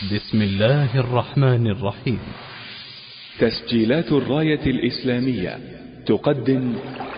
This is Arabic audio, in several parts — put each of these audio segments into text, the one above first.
بسم الله الرحمن الرحيم. تسجيلات الراية الإسلامية تقدم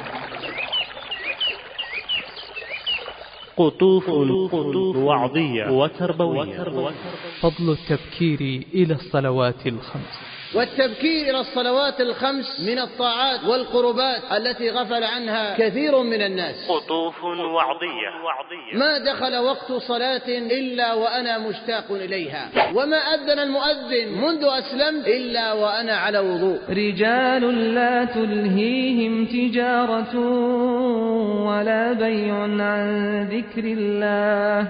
قطوف وعظية وتربوية. فضل التبكير إلى الصلوات الخمس. والتبكير إلى الصلوات الخمس من الطاعات والقربات التي غفل عنها كثير من الناس. قطوف وعظية. ما دخل وقت صلاة إلا وأنا مشتاق إليها، وما أذن المؤذن منذ أسلمت إلا وأنا على وضوء. رجال لا تلهيهم تجارة ولا بيع عن ذكر الله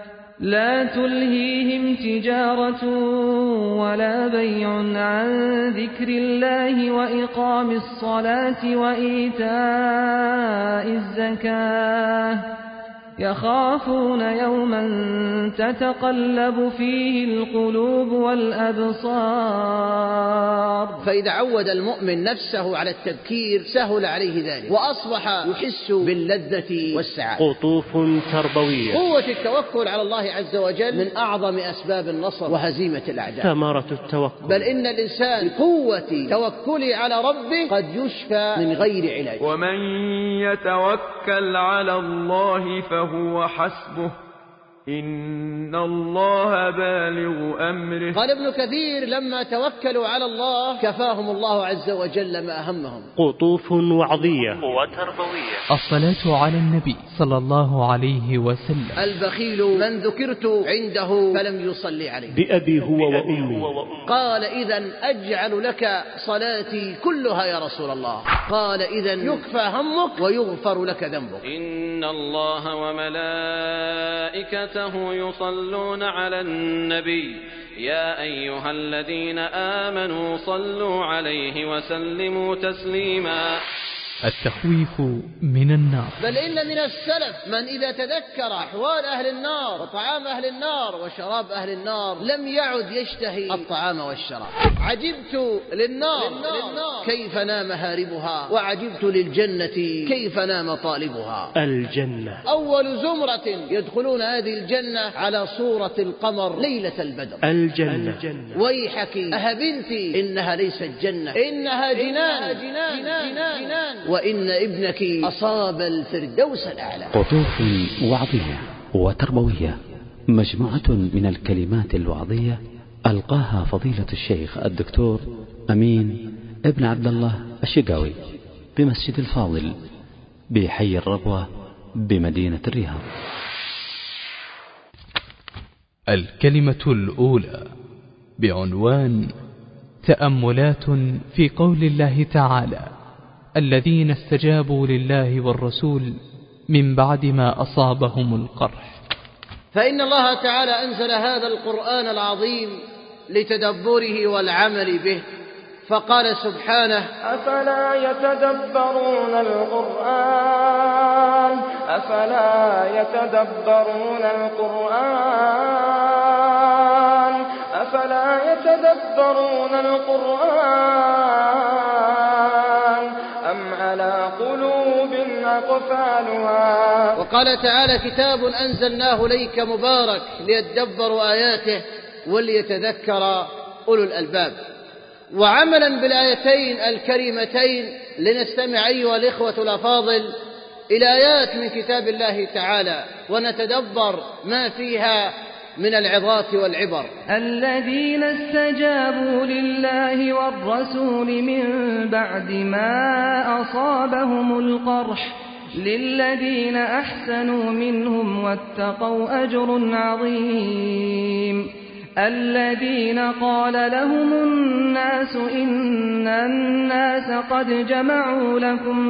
وإقام الصلاة وإيتاء الزكاة يخافون يوما تتقلب فيه القلوب والأبصار. فإذا عود المؤمن نفسه على التبكير سهل عليه ذلك، وأصبح يحس باللذة والسعادة. قطوف تربوية. قوة التوكل على الله عز وجل من أعظم أسباب النصر وهزيمة الأعداء. ثمرة التوكل. بل إن الإنسان بقوة توكله على ربه قد يشفى من غير علاج. ومن يتوكل على الله فهو حسبه إن الله بالغ أمره. قال ابن كثير لما توكلوا على الله كفاهم الله عز وجل ما أهمهم. قطوف وعظية وتربوية. الصلاة على النبي صلى الله عليه وسلم. البخيل من ذكرت عنده فلم يصلي عليه. بأبي هو وأمي. قال إذن أجعل لك صلاتي كلها يا رسول الله. قال إذن يكفى همك ويغفر لك ذنبك. إن الله وملائكته يصلون على النبي يا أيها الذين آمنوا صلوا عليه وسلموا تسليما. التخويف من النار. بل إن من السلف من إذا تذكر أحوال أهل النار وطعام أهل النار وشراب أهل النار لم يعد يشتهي الطعام والشراب. عجبت للنار كيف نام هاربها، وعجبت للجنة كيف نام طالبها. الجنة. أول زمرة يدخلون هذه الجنة على صورة القمر ليلة البدر. الجنة. ويحك أهبنتي إنها ليست جنة إنها جنان وإن ابنك أصاب الفردوس الأعلى. قطوف وعظية وتربوية، مجموعة من الكلمات الوعظية ألقاها فضيلة الشيخ الدكتور أمين ابن عبد الله الشقاوي بمسجد الفاضل بحي الربوة بمدينة الرياض. الكلمة الأولى بعنوان تأملات في قول الله تعالى: الذين استجابوا لله والرسول من بعد ما أصابهم القرح. فإن الله تعالى أنزل هذا القرآن العظيم لتدبره والعمل به، فقال سبحانه: أفلا يتدبرون القرآن أم على قلوب أقفالها. وقال تعالى: كتاب أنزلناه إليك مبارك ليدبروا آياته وليتذكر أولو الألباب. وعملا بالآيتين الكريمتين لنستمع أيها الإخوة الأفاضل إلى آيات من كتاب الله تعالى ونتدبر ما فيها من العظات والعبر. الذين استجابوا لله والرسول من بعد ما أصابهم القرح للذين أحسنوا منهم واتقوا أجر عظيم. الذين قال لهم الناس إن الناس قد جمعوا لكم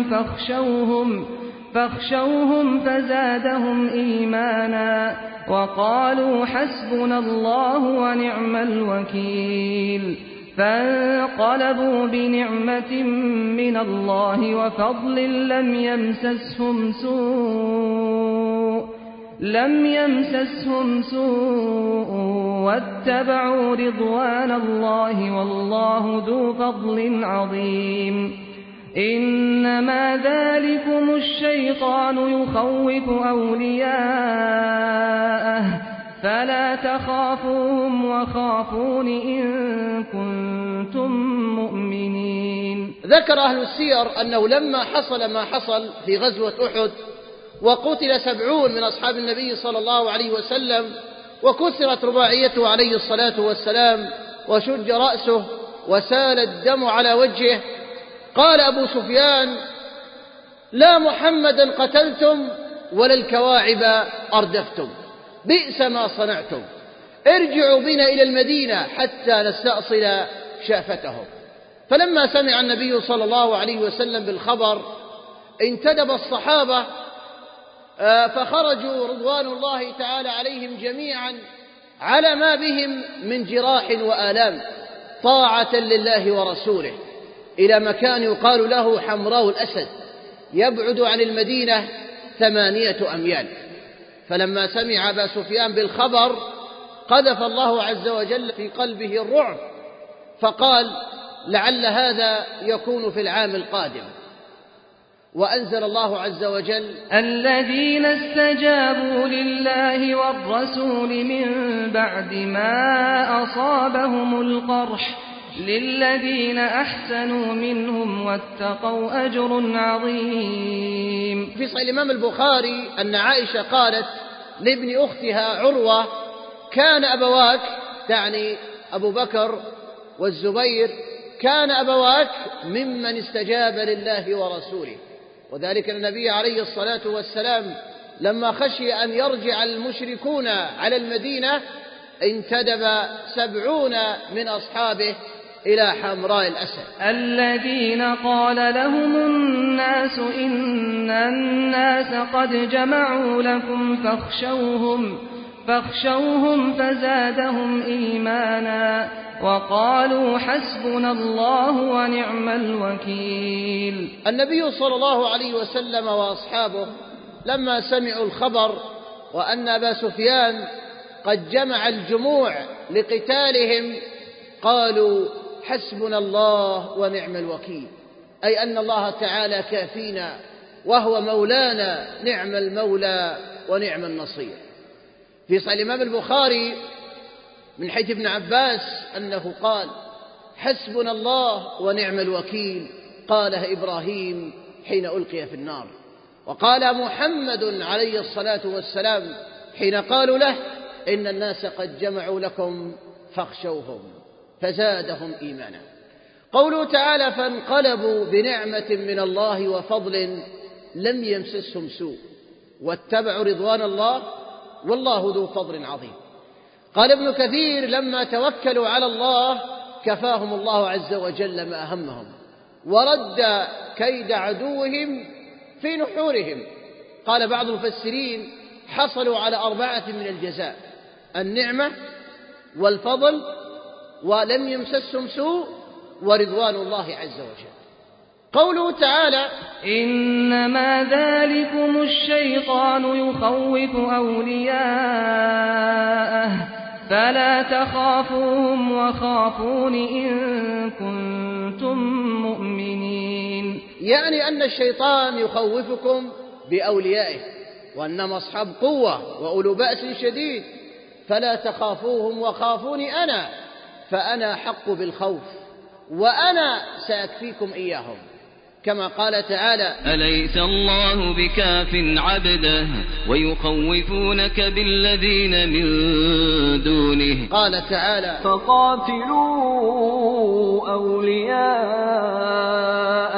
فاخشوهم فزادهم إيمانا وقالوا حسبنا الله ونعم الوكيل. فانقلبوا بنعمة من الله وفضل لم يمسسهم سوء واتبعوا رضوان الله والله ذو فضل عظيم. إنما ذلكم الشيطان يخوف أولياءه فلا تخافوهم وخافون إن كنتم مؤمنين. ذكر أهل السير أنه لما حصل ما حصل في غزوة أحد وقتل 70 من أصحاب النبي صلى الله عليه وسلم وكسرت رباعيته عليه الصلاة والسلام وشج رأسه وسال الدم على وجهه، قال أبو سفيان: لا محمدا قتلتم ولا الكواعب أردفتم، بئس ما صنعتم، ارجعوا بنا إلى المدينة حتى نستأصل شافتهم. فلما سمع النبي صلى الله عليه وسلم بالخبر انتدب الصحابة فخرجوا رضوان الله تعالى عليهم جميعا على ما بهم من جراح وآلام طاعة لله ورسوله إلى مكان يقال له حمراء الأسد يبعد عن المدينة 8 أميال. فلما سمع أبا سفيان بالخبر قذف الله عز وجل في قلبه الرعب، فقال: لعل هذا يكون في العام القادم. وأنزل الله عز وجل: الذين استجابوا لله والرسول من بعد ما أصابهم القرح للذين أحسنوا منهم واتقوا أجر عظيم. في صحيح الإمام البخاري أن عائشة قالت لابن أختها عروة: كان أبواك، تعني أبو بكر والزبير، كان أبواك ممن استجاب لله ورسوله. وذلك النبي عليه الصلاة والسلام لما خشي أن يرجع المشركون على المدينة انتدب 70 من أصحابه إلى حمراء الأسد. الذين قال لهم الناس إن الناس قد جمعوا لكم فاخشوهم فزادهم إيمانا وقالوا حسبنا الله ونعم الوكيل. النبي صلى الله عليه وسلم وأصحابه لما سمعوا الخبر وأن أبا سفيان قد جمع الجموع لقتالهم قالوا حسبنا الله ونعم الوكيل، أي أن الله تعالى كافينا وهو مولانا، نعم المولى ونعم النصير. في صحيح الإمام البخاري من حديث ابن عباس أنه قال: حسبنا الله ونعم الوكيل، قالها إبراهيم حين ألقي في النار، وقال محمد عليه الصلاة والسلام حين قالوا له: إن الناس قد جمعوا لكم فاخشوهم فزادهم إيمانا. قوله تعالى: فانقلبوا بنعمة من الله وفضل لم يمسسهم سوء واتبعوا رضوان الله والله ذو فضل عظيم. قال ابن كثير: لما توكلوا على الله كفاهم الله عز وجل ما أهمهم ورد كيد عدوهم في نحورهم. قال بعض المفسرين: حصلوا على 4 من الجزاء: النعمة والفضل ولم يمسسهم سوء ورضوان الله عز وجل. قوله تعالى: إنما ذلكم الشيطان يخوف أولياءه فلا تخافوهم وخافون إن كنتم مؤمنين. يعني أن الشيطان يخوفكم بأوليائه وأنهم أصحاب قوة وأولو بأس شديد، فلا تخافوهم وخافوني أنا، فأنا حق بالخوف وأنا سأكفيكم إياهم، كما قال تعالى: أليس الله بكاف عبده ويخوفونك بالذين من دونه. قال تعالى: فقاتلوا أولياء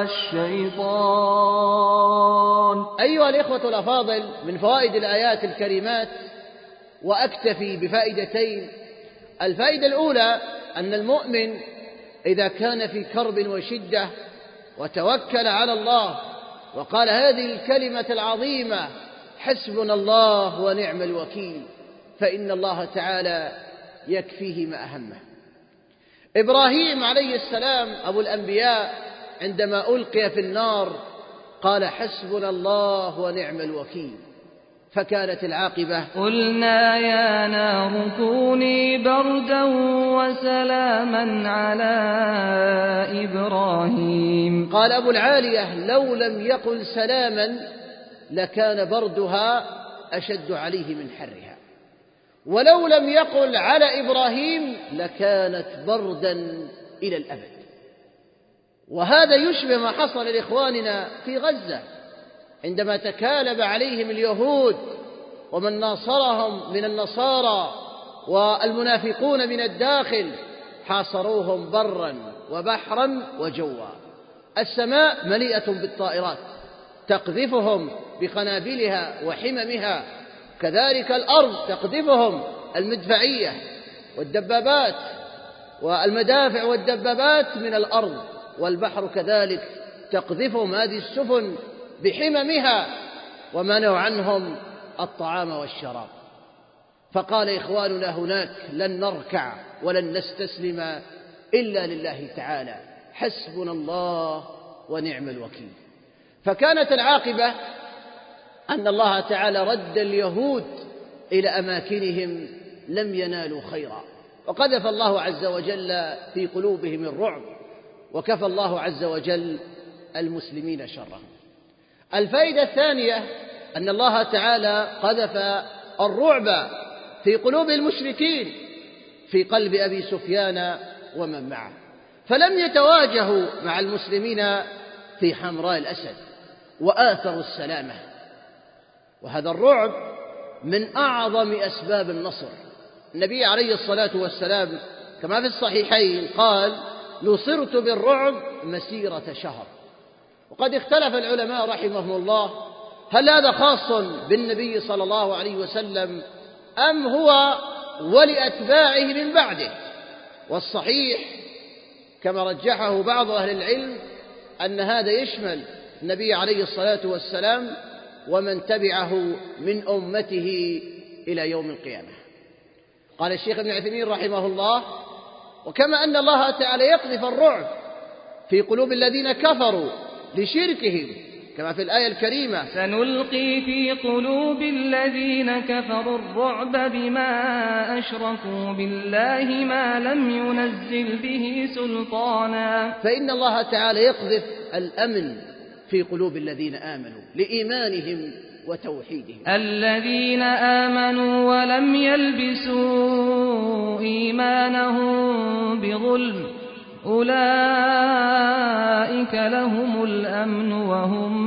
الشيطان. أيها الإخوة الأفاضل، من فوائد الآيات الكريمات وأكتفي بفائدتين. الفائدة الأولى أن المؤمن إذا كان في كرب وشدة وتوكل على الله وقال هذه الكلمة العظيمة: حسبنا الله ونعم الوكيل، فإن الله تعالى يكفيه ما أهمه. إبراهيم عليه السلام أبو الأنبياء عندما ألقي في النار قال: حسبنا الله ونعم الوكيل، فكانت العاقبة: قلنا يا نار كوني بردا وسلاما على إبراهيم. قال أبو العالية: لو لم يقل سلاما لكان بردها أشد عليه من حرها. ولو لم يقل على إبراهيم لكانت بردا إلى الأبد. وهذا يشبه ما حصل لإخواننا في غزة عندما تكالب عليهم اليهود ومن ناصرهم من النصارى والمنافقون من الداخل، حاصروهم برا وبحرا وجوا. السماء مليئة بالطائرات تقذفهم بقنابلها وحممها، كذلك الأرض تقذفهم المدفعية والدبابات والمدافع والدبابات من الأرض، والبحر كذلك تقذفهم هذه السفن بحممها ومنعوا عنهم الطعام والشراب. فقال إخواننا هناك: لن نركع ولن نستسلم إلا لله تعالى، حسبنا الله ونعم الوكيل. فكانت العاقبة أن الله تعالى رد اليهود إلى أماكنهم لم ينالوا خيرا، وقذف الله عز وجل في قلوبهم الرعب، وكفى الله عز وجل المسلمين شرهم. الفائدة الثانية أن الله تعالى قذف الرعب في قلوب المشركين في قلب أبي سفيان ومن معه، فلم يتواجهوا مع المسلمين في حمراء الأسد وآثروا السلامة. وهذا الرعب من أعظم أسباب النصر. النبي عليه الصلاة والسلام كما في الصحيحين قال: نصرت بالرعب مسيرة شهر. وقد اختلف العلماء رحمهم الله هل هذا خاص بالنبي صلى الله عليه وسلم أم هو ولأتباعه من بعده. والصحيح كما رجحه بعض أهل العلم أن هذا يشمل النبي عليه الصلاة والسلام ومن تبعه من أمته إلى يوم القيامة. قال الشيخ ابن عثيمين رحمه الله: وكما أن الله تعالى يقذف الرعب في قلوب الذين كفروا لشركهم كما في الآية الكريمة: سنلقي في قلوب الذين كفروا الرعب بما أشركوا بالله ما لم ينزل به سلطانا. فإن الله تعالى يقذف الأمن في قلوب الذين آمنوا لإيمانهم وتوحيدهم. الذين آمنوا ولم يلبسوا إيمانهم بظلم أولئك لهم الأمن وهم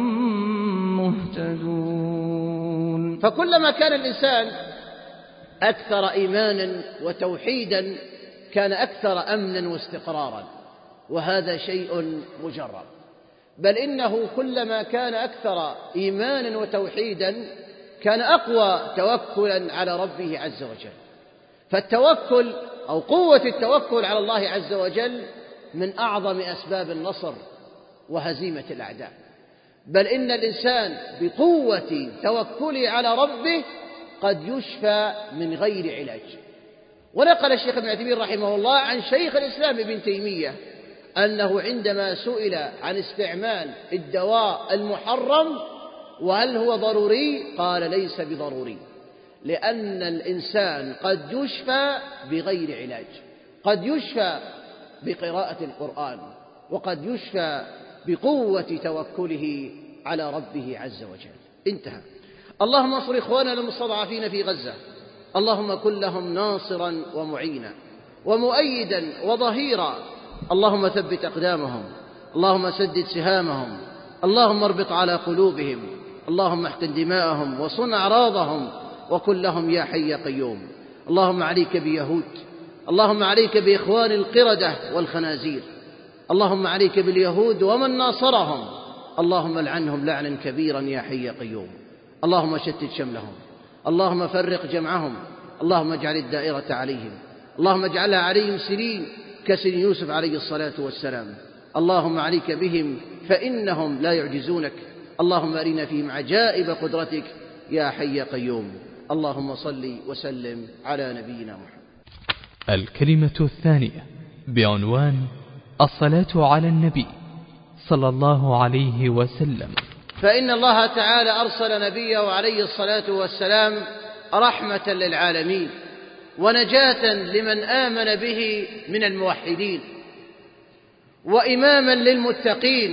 مهتدون. فكلما كان الإنسان أكثر إيمانا وتوحيدا كان أكثر أمنا واستقرارا، وهذا شيء مجرب. بل إنه كلما كان أكثر إيمانا وتوحيدا كان أقوى توكلا على ربه عز وجل. فالتوكل أو قوة التوكل على الله عز وجل من أعظم أسباب النصر وهزيمة الأعداء. بل إن الإنسان بقوة توكله على ربه قد يشفى من غير علاج. ونقل الشيخ ابن عثيمين رحمه الله عن شيخ الإسلام ابن تيمية أنه عندما سئل عن استعمال الدواء المحرم وهل هو ضروري قال: ليس بضروري، لأن الإنسان قد يشفى بغير علاج، قد يشفى بقراءة القرآن، وقد يشفى بقوة توكله على ربه عز وجل. انتهى. اللهم انصر إخواننا المستضعفين في غزة، اللهم كن لهم ناصرا ومعينا ومؤيدا وظهيرا، اللهم ثبت أقدامهم، اللهم سدد سهامهم، اللهم اربط على قلوبهم، اللهم احقن دماءهم وصن أعراضهم، وكن لهم يا حي يا قيوم. اللهم عليك بيهود، اللهم عليك بإخوان القردة والخنازير، اللهم عليك باليهود ومن ناصرهم، اللهم لعنهم لعنا كبيرا يا حي يا قيوم. اللهم شتت شملهم، اللهم فرق جمعهم، اللهم اجعل الدائرة عليهم، اللهم اجعلها عليهم سنين كسن يوسف عليه الصلاة والسلام. اللهم عليك بهم فإنهم لا يعجزونك، اللهم أرنا فيهم عجائب قدرتك يا حي يا قيوم. اللهم صل وسلم على نبينا محمد. الكلمة الثانية بعنوان الصلاة على النبي صلى الله عليه وسلم. فإن الله تعالى أرسل نبيه عليه الصلاة والسلام رحمة للعالمين ونجاة لمن آمن به من الموحدين، وإماما للمتقين،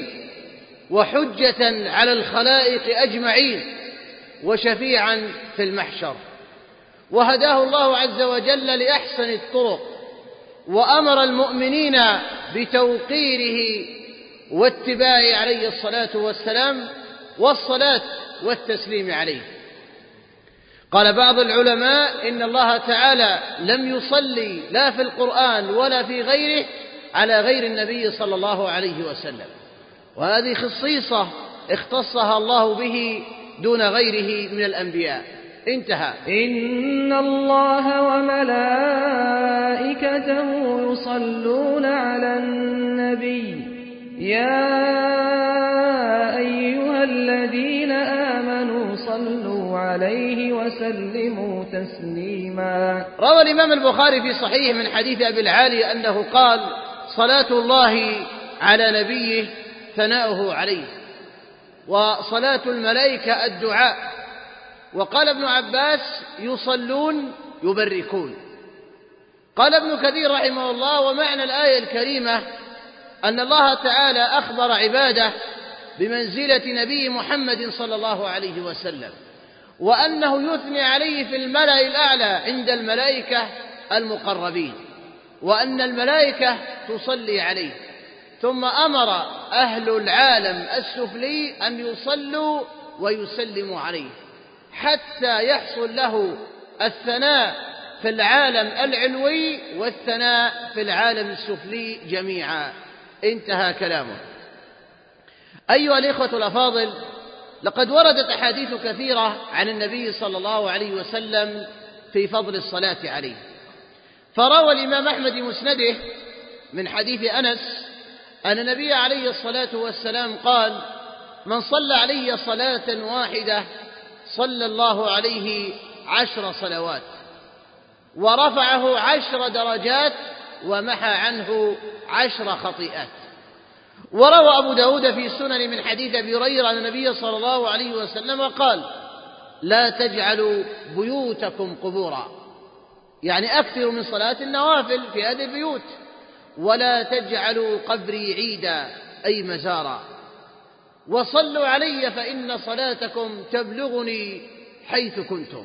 وحجة على الخلائق أجمعين، وشفيعا في المحشر. وهداه الله عز وجل لأحسن الطرق، وأمر المؤمنين بتوقيره واتباعه عليه الصلاة والسلام والصلاة والتسليم عليه. قال بعض العلماء إن الله تعالى لم يصلي لا في القرآن ولا في غيره على غير النبي صلى الله عليه وسلم، وهذه خصيصة اختصها الله به دون غيره من الأنبياء. انتهى. إن الله وملائكته يصلون على النبي يا أيها الذين آمنوا صلوا عليه وسلموا تسليما. روى الإمام البخاري في صحيح من حديث أبي العالي أنه قال: صلاة الله على نبيه ثناؤه عليه، وصلاة الملائكة الدعاء. وقال ابن عباس: يصلون يبركون. قال ابن كثير رحمه الله: ومعنى الآية الكريمة أن الله تعالى أخبر عباده بمنزلة نبي محمد صلى الله عليه وسلم، وأنه يثني عليه في الملأ الأعلى عند الملائكة المقربين، وأن الملائكة تصلي عليه، ثم أمر أهل العالم السفلي أن يصلوا ويسلموا عليه حتى يحصل له الثناء في العالم العلوي والثناء في العالم السفلي جميعا. انتهى كلامه. أيها الإخوة الأفاضل، لقد وردت أحاديث كثيرة عن النبي صلى الله عليه وسلم في فضل الصلاة عليه. فروى الإمام أحمد مسنده من حديث أنس أن النبي عليه الصلاة والسلام قال: من صلى علي صلاة واحدة صلى الله عليه 10 صلوات، ورفعه 10 درجات، ومحى عنه 10 خطيئات. وروى أبو داود في السنن من حديث أبي هريرة أن النبي صلى الله عليه وسلم قال: لا تجعلوا بيوتكم قبورا، يعني أكثروا من صلاة النوافل في هذه البيوت، ولا تجعلوا قبري عيدا أي مزارا، وصلوا علي فإن صلاتكم تبلغني حيث كنتم.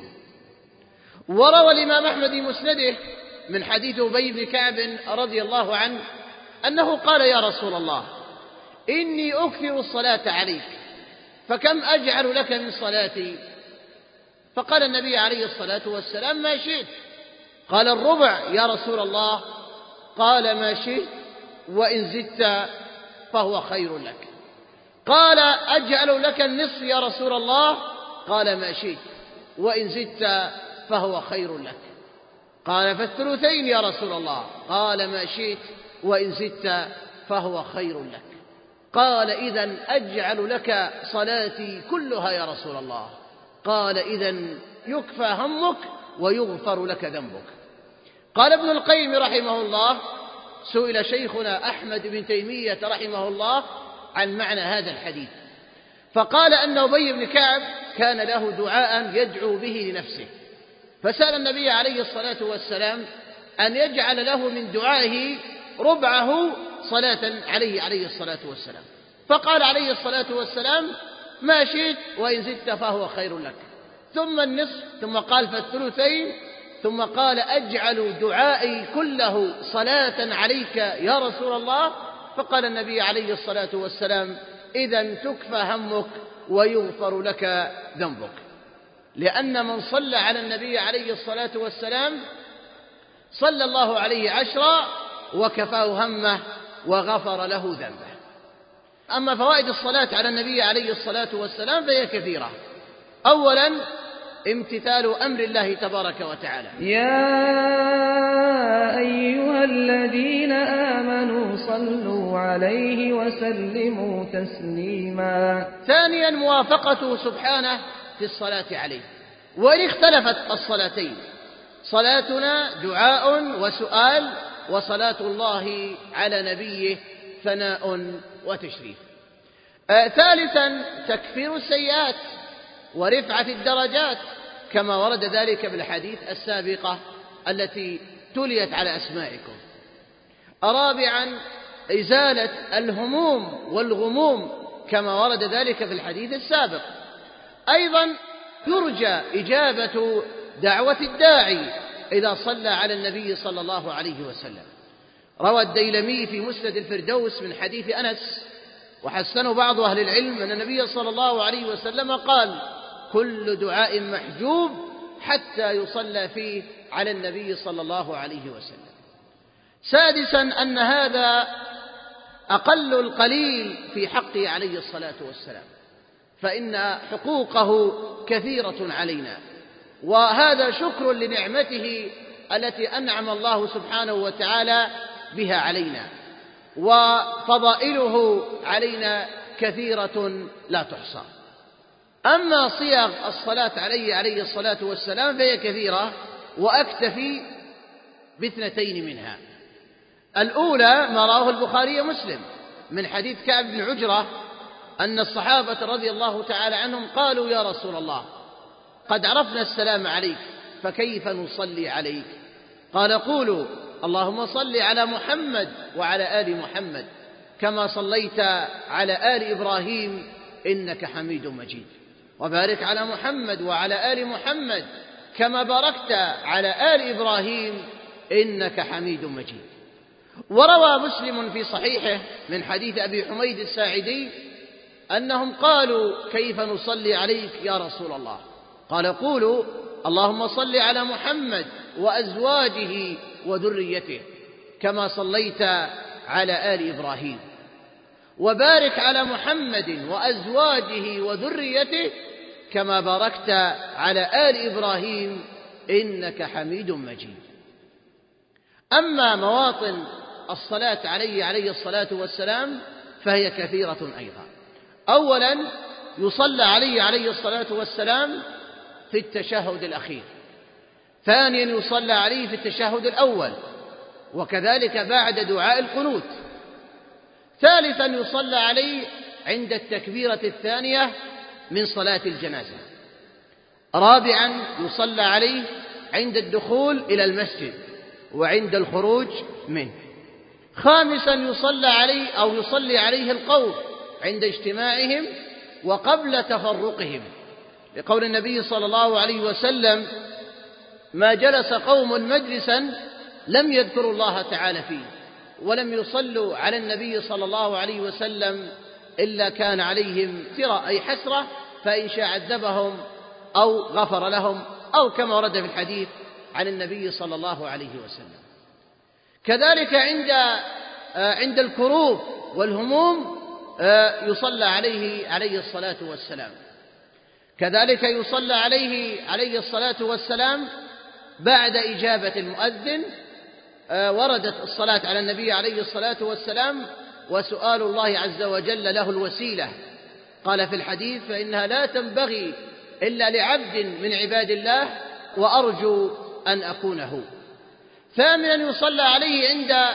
وروى الإمام أحمد مسنده من حديث أبي بن كعب رضي الله عنه أنه قال: يا رسول الله، إني أكثر الصلاة عليك، فكم أجعل لك من صلاتي؟ فقال النبي عليه الصلاة والسلام: ما شئت. قال: الربع يا رسول الله؟ قال: ما شئت، وإن زدت فهو خير لك. قال: أجعل لك النصف يا رسول الله؟ قال: ما شئت، وإن زدت فهو خير لك. قال: فالثلثين يا رسول الله؟ قال: ما شئت، وإن زدت فهو خير لك. قال: إذن أجعل لك صلاتي كلها يا رسول الله؟ قال: إذن يكفى همك ويغفر لك ذنبك. قال ابن القيم رحمه الله: سئل شيخنا أحمد بن تيمية رحمه الله عن معنى هذا الحديث، فقال أن أبي بن كعب كان له دعاء يدعو به لنفسه، فسأل النبي عليه الصلاة والسلام أن يجعل له من دعائه ربعه صلاة عليه الصلاة والسلام، فقال عليه الصلاة والسلام: ما شئت، وإن زدت فهو خير لك. ثم النصف، ثم قال: فالثلثين، ثم قال: أجعل دعائي كله صلاة عليك يا رسول الله؟ فقال النبي عليه الصلاة والسلام: إذن تكفى همك ويغفر لك ذنبك. لأن من صلى على النبي عليه الصلاة والسلام صلى الله عليه 10 وكفاه همه وغفر له ذنبه. أما فوائد الصلاة على النبي عليه الصلاة والسلام فهي كثيرة. أولا: امتثال أمر الله تبارك وتعالى. يا أيها الذين آمنوا صلوا عليه وسلموا تسليما. ثانيا: موافقته سبحانه في الصلاة عليه، وإن اختلفت الصلاتين، صلاتنا دعاء وسؤال، وصلاة الله على نبيه ثناء وتشريف. ثالثا: تكفير السيئات ورفعة الدرجات، كما ورد ذلك بالحديث السابقة التي تليت على أسمائكم. رابعا: إزالة الهموم والغموم، كما ورد ذلك في الحديث السابق. أيضا يرجى إجابة دعوة الداعي إذا صلى على النبي صلى الله عليه وسلم. روى الديلمي في مسند الفردوس من حديث أنس، وحسنه بعض أهل العلم، أن النبي صلى الله عليه وسلم قال: كل دعاء محجوب حتى يصلى فيه على النبي صلى الله عليه وسلم. سادسا أن هذا أقل القليل في حقه عليه الصلاة والسلام، فإن حقوقه كثيرة علينا، وهذا شكر لنعمته التي أنعم الله سبحانه وتعالى بها علينا، وفضائله علينا كثيرة لا تحصى. أما صيغ الصلاة عليه الصلاة والسلام فهي كثيرة، وأكتفي باثنتين منها. الأولى ما رواه البخاري ومسلم من حديث كعب بن عجرة أن الصحابة رضي الله تعالى عنهم قالوا: يا رسول الله، قد عرفنا السلام عليك، فكيف نصلي عليك؟ قال: قولوا: اللهم صل على محمد وعلى آل محمد كما صليت على آل إبراهيم إنك حميد مجيد، وبارك على محمد وعلى آل محمد كما باركت على آل إبراهيم إنك حميد مجيد. وروى مسلم في صحيحه من حديث أبي حميد الساعدي أنهم قالوا: كيف نصلي عليك يا رسول الله؟ قال: قولوا: اللهم صل على محمد وأزواجه وذريته كما صليت على آل إبراهيم، وبارك على محمد وأزواجه وذريته كما باركت على آل إبراهيم إنك حميد مجيد. أما مواطن الصلاة عليه الصلاة والسلام فهي كثيرة أيضا. أولا يصلى عليه الصلاة والسلام في التشهد الأخير، ثانيا يصلى عليه في التشهد الأول، وكذلك بعد دعاء القنوت، ثالثا يصلى عليه عند التكبيرة الثانية من صلاة الجنازة، رابعا يصلى عليه عند الدخول إلى المسجد وعند الخروج منه، خامسا يصلي عليه القوم عند اجتماعهم وقبل تفرقهم، لقول النبي صلى الله عليه وسلم: ما جلس قوم مجلسا لم يذكروا الله تعالى فيه ولم يصلوا على النبي صلى الله عليه وسلم إلا كان عليهم ترى أي حسرة، فإن شاء عذبهم أو غفر لهم، أو كما ورد في الحديث عن النبي صلى الله عليه وسلم. كذلك عند الكروب والهموم يصلى عليه الصلاة والسلام، كذلك يصلى عليه الصلاة والسلام بعد إجابة المؤذن. وردت الصلاة على النبي عليه الصلاة والسلام وسؤال الله عز وجل له الوسيلة، قال في الحديث: فإنها لا تنبغي إلا لعبد من عباد الله وأرجو أن أكون هو. ثامنا يصلى عليه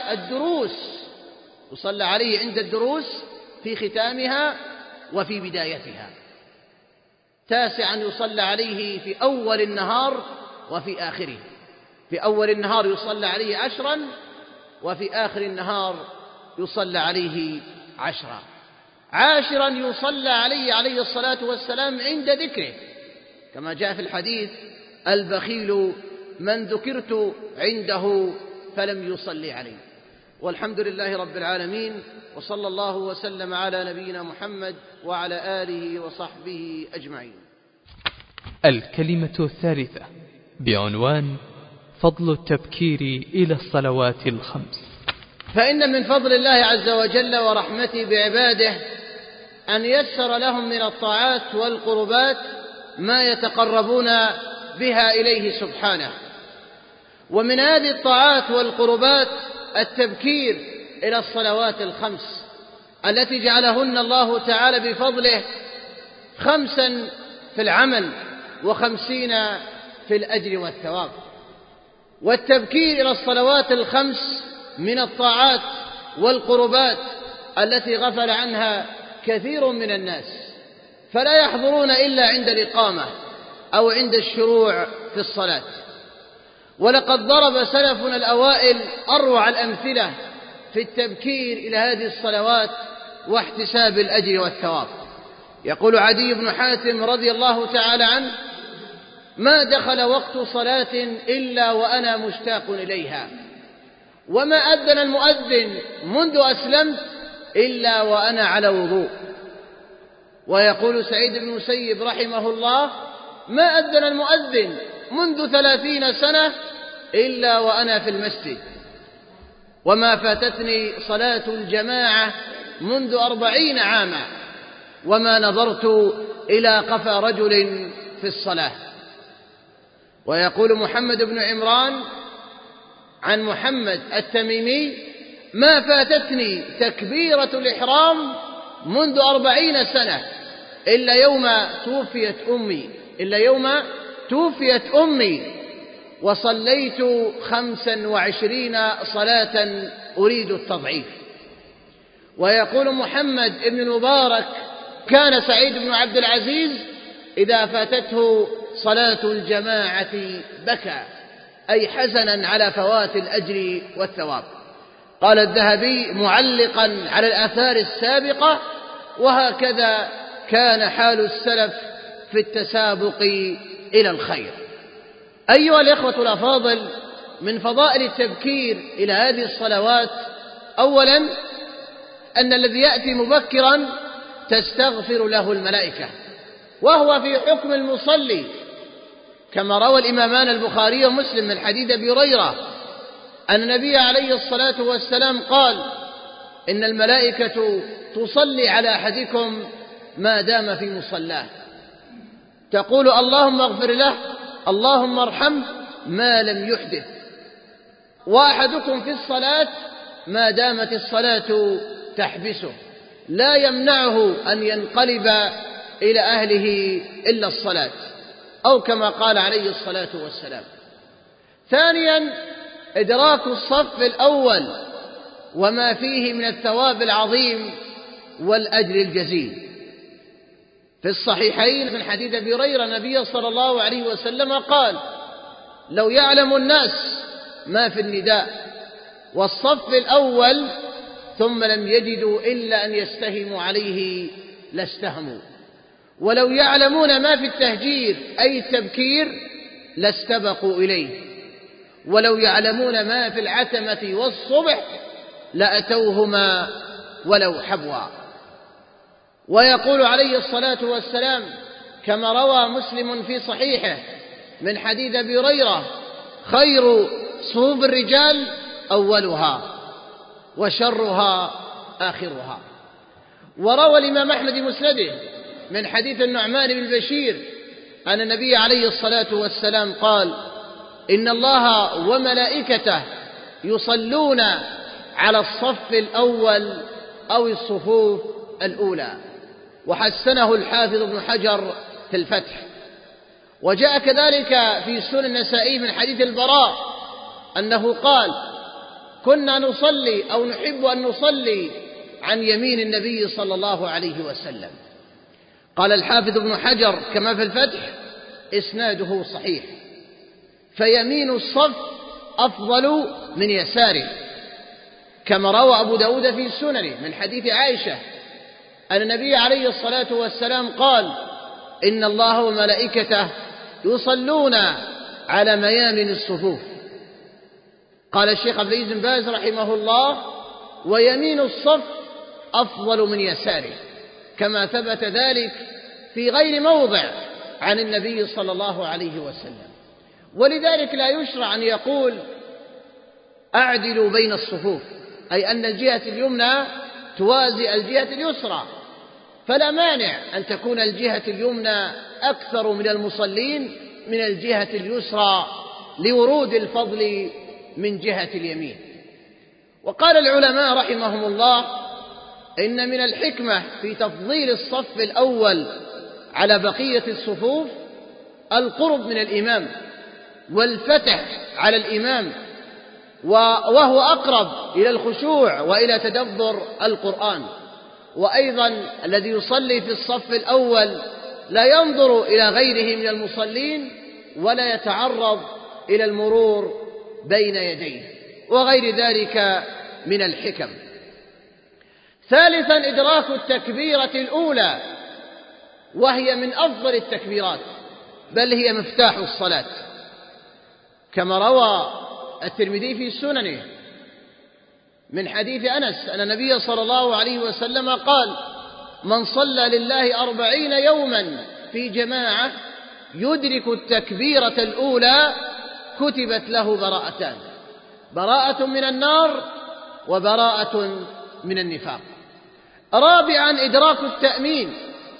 عند الدروس في ختامها وفي بدايتها. تاسعا يصلى عليه في أول النهار وفي آخره، في أول النهار يصلى عليه 10، وفي آخر النهار يصلى عليه 10. عاشرا يصلى عليه الصلاة والسلام عند ذكره، كما جاء في الحديث: البخيل من ذكرت عنده فلم يصلي عليه. والحمد لله رب العالمين، وصلى الله وسلم على نبينا محمد وعلى آله وصحبه أجمعين. الكلمة الثالثة بعنوان: فضل التبكير إلى الصلوات الخمس. فإن من فضل الله عز وجل ورحمته بعباده أن يسر لهم من الطاعات والقربات ما يتقربون بها إليه سبحانه، ومن هذه الطاعات والقربات التبكير إلى الصلوات الخمس التي جعلهن الله تعالى بفضله 5 في العمل و50 في الأجر والثواب. والتبكير إلى الصلوات الخمس من الطاعات والقربات التي غفل عنها كثير من الناس، فلا يحضرون إلا عند الإقامة أو عند الشروع في الصلاة. ولقد ضرب سلفنا الأوائل أروع الأمثلة في التبكير إلى هذه الصلوات واحتساب الأجر والثواب. يقول عدي بن حاتم رضي الله تعالى عنه: ما دخل وقت صلاة إلا وأنا مشتاق إليها، وما أذن المؤذن منذ أسلمت إلا وأنا على وضوء. ويقول سعيد بن المسيب رحمه الله: ما أذن المؤذن منذ 30 سنة إلا وأنا في المسجد، وما فاتتني صلاة الجماعة منذ 40 عاما، وما نظرت إلى قفا رجل في الصلاة. ويقول محمد بن عمران عن محمد التميمي: ما فاتتني تكبيرة الإحرام منذ 40 سنة إلا يوم توفيت أمي وصليت 25 صلاة أريد التضعيف. ويقول محمد بن المبارك: كان سعيد بن عبد العزيز إذا فاتته صلاة الجماعة بكى، أي حزنا على فوات الأجر والثواب. قال الذهبي معلقا على الآثار السابقة: وهكذا كان حال السلف في التسابق إلى الخير. أيها الإخوة الأفاضل، من فضائل التبكير إلى هذه الصلوات أولا أن الذي يأتي مبكرا تستغفر له الملائكة، وهو في حكم المصلي، كما روى الإمامان البخاري ومسلم من حديث أبي هريرة أن النبي عليه الصلاة والسلام قال: إن الملائكة تصلي على أحدكم ما دام في مصلاه، تقول: اللهم اغفر له، اللهم ارحمه، ما لم يحدث. وأحدكم في الصلاة ما دامت الصلاة تحبسه، لا يمنعه أن ينقلب إلى أهله إلا الصلاة، أو كما قال عليه الصلاة والسلام. ثانيا إدراك الصف الأول وما فيه من الثواب العظيم والأجر الجزيل. في الصحيحين من حديث أبي هريرة النبي صلى الله عليه وسلم قال: لو يعلم الناس ما في النداء والصف الأول ثم لم يجدوا إلا أن يستهموا عليه لاستهموا، ولو يعلمون ما في التهجير أي التبكير لاستبقوا إليه، ولو يعلمون ما في العتمة والصبح لأتوهما ولو حبوا. ويقول عليه الصلاة والسلام كما روى مسلم في صحيحه من حديث أبي هريرة: خير صفوف الرجال أولها وشرها آخرها. وروى الإمام أحمد مسنده من حديث النعمان بن بشير أن النبي عليه الصلاة والسلام قال: إن الله وملائكته يصلون على الصف الأول أو الصفوف الأولى. وحسنه الحافظ ابن حجر في الفتح. وجاء كذلك في سنن النسائي من حديث البراء أنه قال: كنا نصلي أو نحب أن نصلي عن يمين النبي صلى الله عليه وسلم. قال الحافظ ابن حجر كما في الفتح: إسناده صحيح، فيمين الصف أفضل من يساره، كما روى أبو داود في سننه من حديث عائشة أن النبي عليه الصلاة والسلام قال: إن الله وملائكته يصلون على ميامن الصفوف. قال الشيخ عبد العزيز بن باز رحمه الله: ويمين الصف أفضل من يساره، كما ثبت ذلك في غير موضع عن النبي صلى الله عليه وسلم. ولذلك لا يشرع أن يقول: أعدلوا بين الصفوف، أي أن الجهة اليمنى توازي الجهة اليسرى، فلا مانع أن تكون الجهة اليمنى أكثر من المصلين من الجهة اليسرى لورود الفضل من جهة اليمين. وقال العلماء رحمهم الله: إن من الحكمة في تفضيل الصف الأول على بقية الصفوف القرب من الإمام والفتح على الإمام، وهو أقرب إلى الخشوع وإلى تدبر القرآن. وأيضا الذي يصلي في الصف الأول لا ينظر إلى غيره من المصلين ولا يتعرض إلى المرور بين يديه، وغير ذلك من الحكم. ثالثا إدراك التكبيرة الأولى، وهي من أفضل التكبيرات، بل هي مفتاح الصلاة، كما روى الترمذي في سننه من حديث أنس أن النبي صلى الله عليه وسلم قال: من صلى لله 40 يوما في جماعة يدرك التكبيرة الأولى كتبت له براءتان، براءة من النار وبراءة من النفاق. رابعا إدراك التأمين،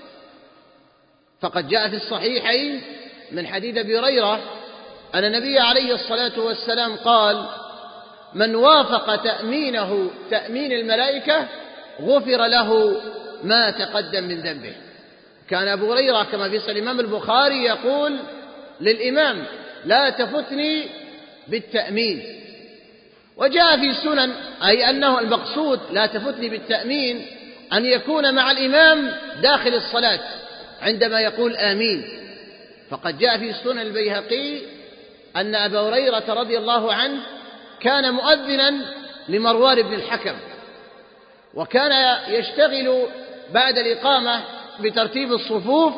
فقد جاء في الصحيحين من حديث أبي هريرة أن النبي عليه الصلاة والسلام قال: من وافق تأمينه تأمين الملائكة غفر له ما تقدم من ذنبه. كان أبو هريرة كما في صحيح الإمام البخاري يقول للإمام: لا تفتني بالتأمين. وجاء في السنن أي أنه المقصود لا تفتني بالتأمين أن يكون مع الإمام داخل الصلاة عندما يقول آمين. فقد جاء في السنن البيهقي أن أبا هريرة رضي الله عنه كان مؤذنا لمروان بن الحكم، وكان يشتغل بعد الإقامة بترتيب الصفوف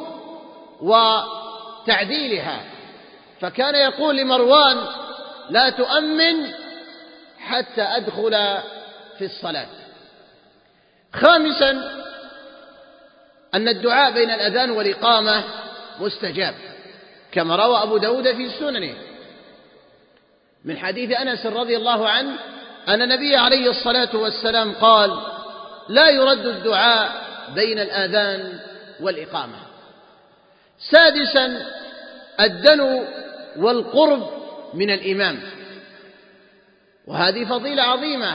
وتعديلها، فكان يقول لمروان: لا تؤمن حتى أدخل في الصلاة. خامسا أن الدعاء بين الأذان والإقامة مستجاب، كما روى أبو داود في سننه من حديث أنس رضي الله عنه أن النبي عليه الصلاة والسلام قال: لا يرد الدعاء بين الآذان والإقامة. سادسا الدنو والقرب من الإمام، وهذه فضيلة عظيمة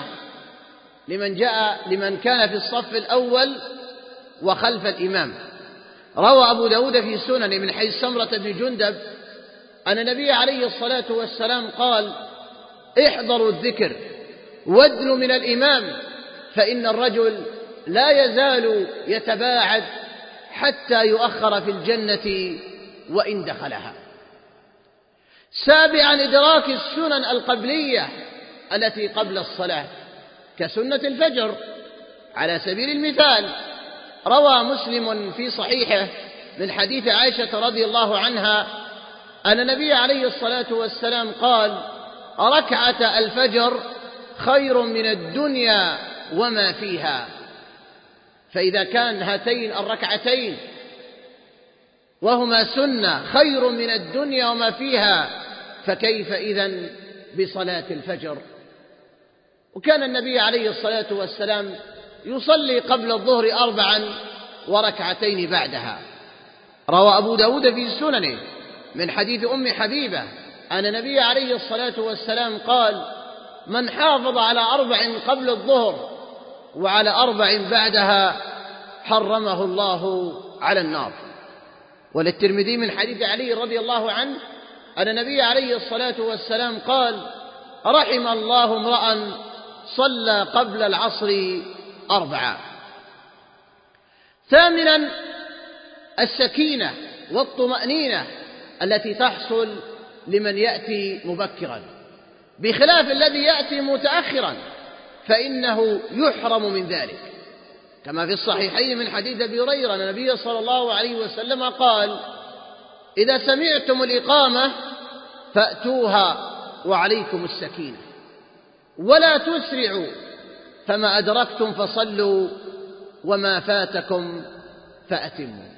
لمن كان في الصف الأول وخلف الإمام. روى أبو داود في سنن من حديث سمرة بن جندب أن النبي عليه الصلاة والسلام قال: احضروا الذكر وادنوا من الإمام، فإن الرجل لا يزال يتباعد حتى يؤخر في الجنة وإن دخلها. سابعا إدراك السنن القبلية التي قبل الصلاة كسنة الفجر على سبيل المثال. روى مسلم في صحيحه من حديث عائشة رضي الله عنها أن النبي عليه الصلاة والسلام قال: ركعة الفجر خير من الدنيا وما فيها. فإذا كان هاتين الركعتين وهما سنة خير من الدنيا وما فيها، فكيف إذن بصلاة الفجر؟ وكان النبي عليه الصلاة والسلام يصلي قبل الظهر 4 وركعتين بعدها. روى أبو داود في سننه من حديث أم حبيبة أن النبي عليه الصلاة والسلام قال: من حافظ على 4 قبل الظهر وعلى 4 بعدها حرمه الله على النار. وللترمذي من حديث علي رضي الله عنه أن النبي عليه الصلاة والسلام قال: رحم الله امرأ صلى قبل العصر 4. ثامنا السكينة والطمأنينة التي تحصل لمن يأتي مبكرا، بخلاف الذي يأتي متأخرا فإنه يحرم من ذلك، كما في الصحيحين من حديث أبي هريرة أن النبي صلى الله عليه وسلم قال: إذا سمعتم الإقامة فأتوها وعليكم السكينة ولا تسرعوا، فما أدركتم فصلوا وما فاتكم فأتموا.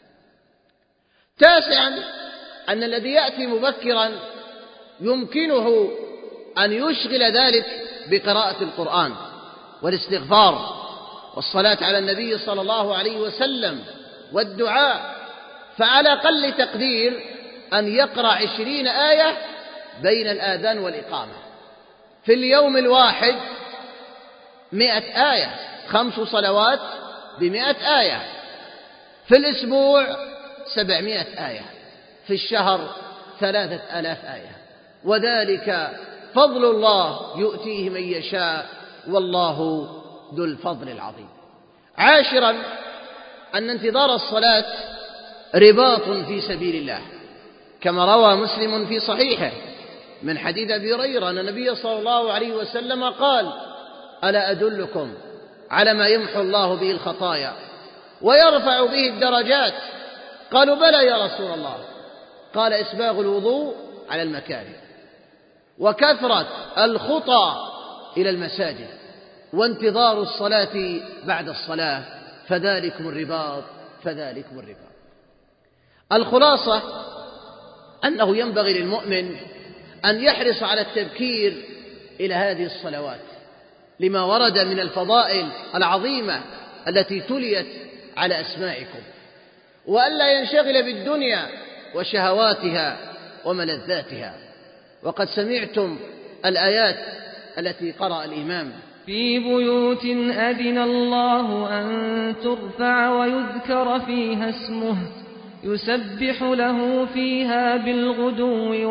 تاسعا أن الذي يأتي مبكرا يمكنه أن يشغل ذلك بقراءة القرآن والاستغفار والصلاة على النبي صلى الله عليه وسلم والدعاء، فعلى أقل تقدير أن يقرأ 20 آية بين الآذان والإقامة. في اليوم الواحد 100 آية، 5 صلوات ب100 آية، في الأسبوع 700 آية، في الشهر 3000 آية، وذلك فضل الله يؤتيه من يشاء والله ذو الفضل العظيم. عاشرا أن انتظار الصلاة رباط في سبيل الله، كما روى مسلم في صحيحه من حديث أبي هريرة أن النبي صلى الله عليه وسلم قال: ألا أدلكم على ما يمحو الله به الخطايا ويرفع به الدرجات؟ قالوا: بلى يا رسول الله. قال إسباغ الوضوء على المكاره، وكثرة الخطى إلى المساجد، وانتظار الصلاة بعد الصلاة، فذلكم الرباط فذلكم الرباط. الخلاصة أنه ينبغي للمؤمن أن يحرص على التبكير إلى هذه الصلوات لما ورد من الفضائل العظيمة التي تليت على أسماعكم، وألا ينشغل بالدنيا وشهواتها وملذاتها. وقد سمعتم الآيات التي قرأ الإمام: في بيوت أذن الله أن ترفع ويذكر فيها اسمه يسبح له فيها بالغدو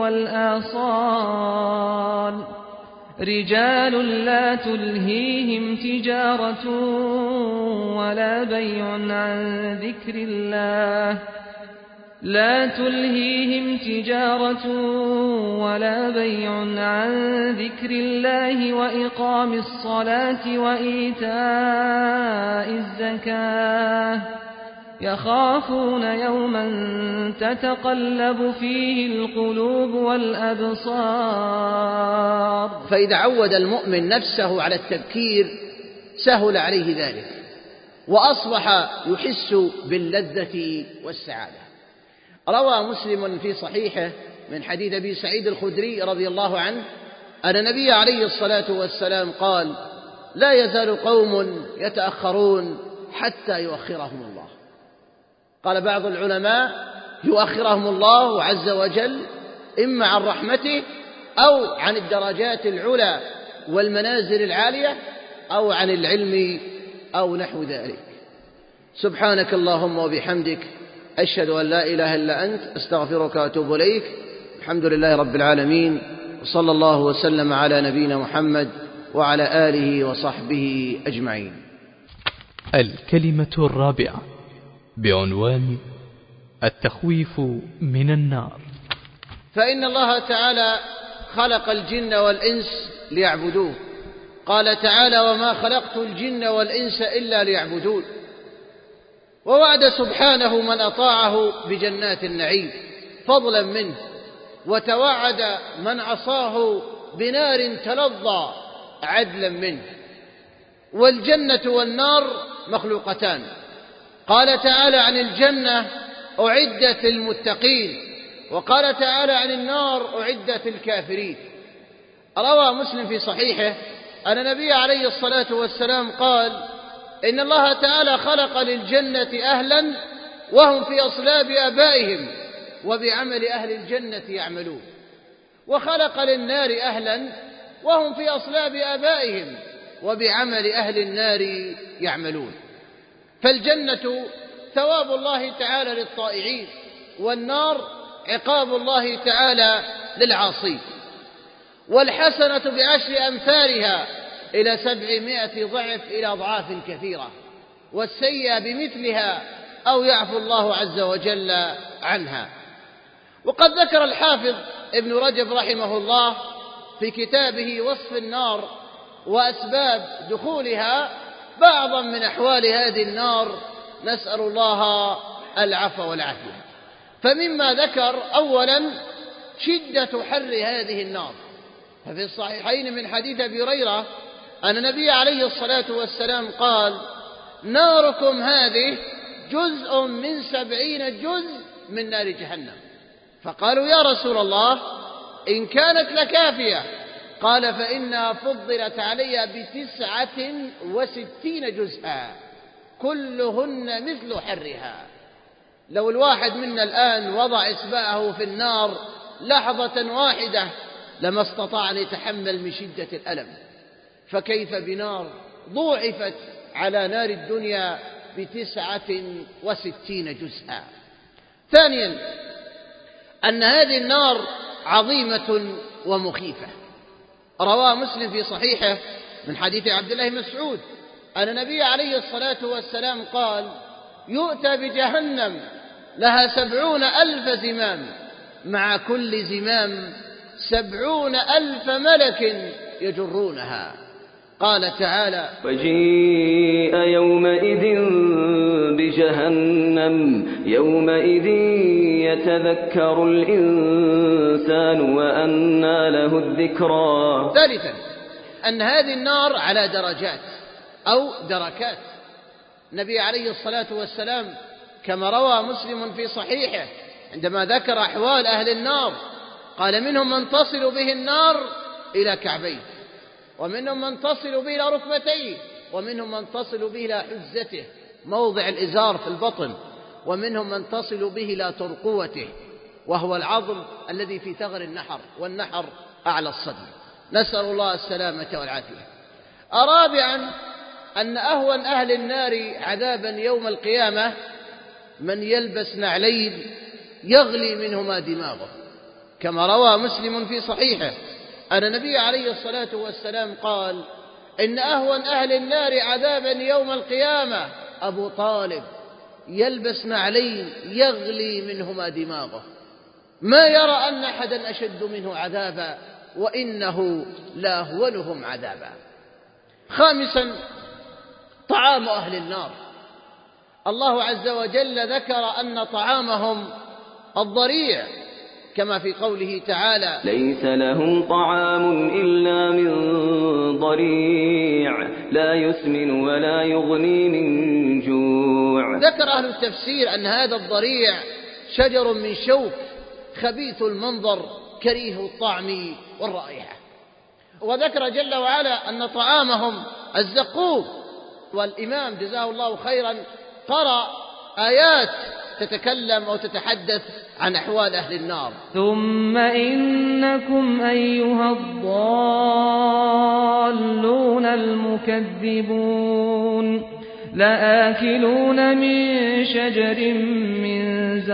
والآصال رجال لا تلهيهم تجارة ولا بيع عن ذكر الله وإقام الصلاة وإيتاء الزكاة يخافون يوما تتقلب فيه القلوب والأبصار. فإذا عود المؤمن نفسه على التبكير سهل عليه ذلك، وأصبح يحس باللذة والسعادة. روى مسلم في صحيحه من حديث أبي سعيد الخدري رضي الله عنه أن النبي عليه الصلاة والسلام قال: لا يزال قوم يتأخرون حتى يؤخرهم الله. قال بعض العلماء: يؤخرهم الله عز وجل إما عن رحمته أو عن الدرجات العلى والمنازل العالية أو عن العلم أو نحو ذلك. سبحانك اللهم وبحمدك، أشهد أن لا إله إلا أنت، أستغفرك وأتوب إليك. الحمد لله رب العالمين، وصلى الله وسلم على نبينا محمد وعلى آله وصحبه أجمعين. الكلمة الرابعة بعنوان التخويف من النار. فإن الله تعالى خلق الجن والإنس ليعبدوه. قال تعالى: وما خلقت الجن والإنس إلا ليعبدون. ووعد سبحانه من أطاعه بجنات النعيم فضلا منه، وتوعد من عصاه بنار تلظى عدلا منه. والجنة والنار مخلوقتان. قال تعالى عن الجنة: أعدت للمتقين، وقال تعالى عن النار: أعدت للكافرين. روى مسلم في صحيحه أن النبي عليه الصلاة والسلام قال: إن الله تعالى خلق للجنة أهلا وهم في أصلاب آبائهم وبعمل أهل الجنة يعملون، وخلق للنار أهلا وهم في أصلاب آبائهم وبعمل أهل النار يعملون. فالجنة ثواب الله تعالى للطائعين، والنار عقاب الله تعالى للعاصين. والحسنة بعشر أمثالها إلى 700 ضعف إلى أضعاف كثيرة، والسيئة بمثلها أو يعفو الله عز وجل عنها. وقد ذكر الحافظ ابن رجب رحمه الله في كتابه وصف النار وأسباب دخولها بعضا من أحوال هذه النار، نسأل الله العفو والعافية. فمما ذكر: أولا شدة حر هذه النار، ففي الصحيحين من حديث أبي هريرة أن النبي عليه الصلاة والسلام قال: ناركم هذه جزء من 70 جزء من نار جهنم. فقالوا: يا رسول الله، إن كانت لكافية. قال: فإنها فضلت علي ب69 جزءا كلهن مثل حرها. لو الواحد منا الآن وضع إصبعه في النار لحظة واحدة لما استطاع أن يتحمل من شدة الألم، فكيف بنار ضوعفت على نار الدنيا ب69 جزءا. ثانيا أن هذه النار عظيمة ومخيفة. رواه مسلم في صحيحه من حديث عبد الله بن مسعود أن النبي عليه الصلاة والسلام قال: يؤتى بجهنم لها 70,000 زمام، مع كل زمام 70,000 ملك يجرونها. قال تعالى: وجيء يومئذ بجهنم يومئذ يتذكر الإنسان وأنى له الذكرى. ثالثا أن هذه النار على درجات أو دركات. النبي عليه الصلاة والسلام كما روى مسلم في صحيحه عندما ذكر أحوال أهل النار قال: منهم من تصل به النار إلى كعبيه، ومنهم من تصل به إلى ركبتيه، ومنهم من تصل به إلى حزته موضع الإزار في البطن، ومنهم من تصل به إلى ترقوته وهو العظم الذي في ثغر النحر، والنحر أعلى الصدر، نسأل الله السلامة والعافية. رابعا أن أهون أهل النار عذابا يوم القيامة من يلبس نعلين يغلي منهما دماغه، كما روى مسلم في صحيحه أن النبي عليه الصلاة والسلام قال: إن أهون أهل النار عذابا يوم القيامة أبو طالب يلبس نعلين يغلي منهما دماغه، ما يرى أن أحدا أشد منه عذابا وإنه لأهونهم عذابا. خامسا طعام أهل النار. الله عز وجل ذكر أن طعامهم الضريع كما في قوله تعالى: ليس لهم طعام إلا من ضريع لا يسمن ولا يغني من جوع. ذكر أهل التفسير أن هذا الضريع شجر من شوك خبيث المنظر كريه الطعم والرائحة. وذكر جل وعلا أن طعامهم الزقوم. والإمام جزاه الله خيرا قرأ آيات تتكلم أو تتحدث عن أحوال أهل النار. ثم إنكم أيها الضالون المكذبون لآكلون من شجر من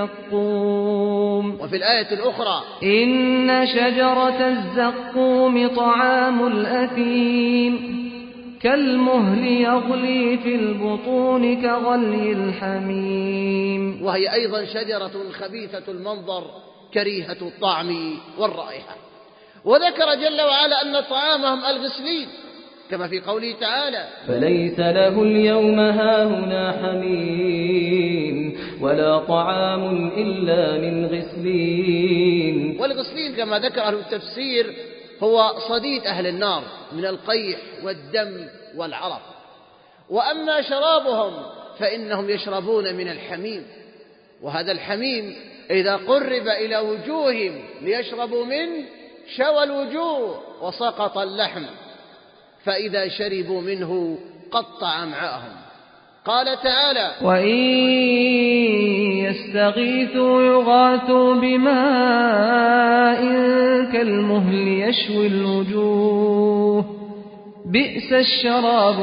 زقوم. وفي الآية الأخرى: إن شجرة الزقوم طعام الأثيم كالمهل يغلي في البطون كغلي الحميم. وهي أيضا شجرة خبيثة المنظر كريهة الطعم والرائحة. وذكر جل وعلا أن طعامهم الغسلين كما في قوله تعالى: فليس له اليوم هاهنا حميم ولا طعام إلا من غسلين. والغسلين كما ذكر أهل التفسير هو صديد أهل النار من القيح والدم والعرق. وأما شرابهم فإنهم يشربون من الحميم، وهذا الحميم إذا قرب إلى وجوههم ليشربوا منه شوى الوجوه وسقط اللحم، فإذا شربوا منه قطع أمعاءهم. قال تعالى: وإن يستغيثوا يغاثوا بماء كالمهل يشوي الوجوه بئس الشراب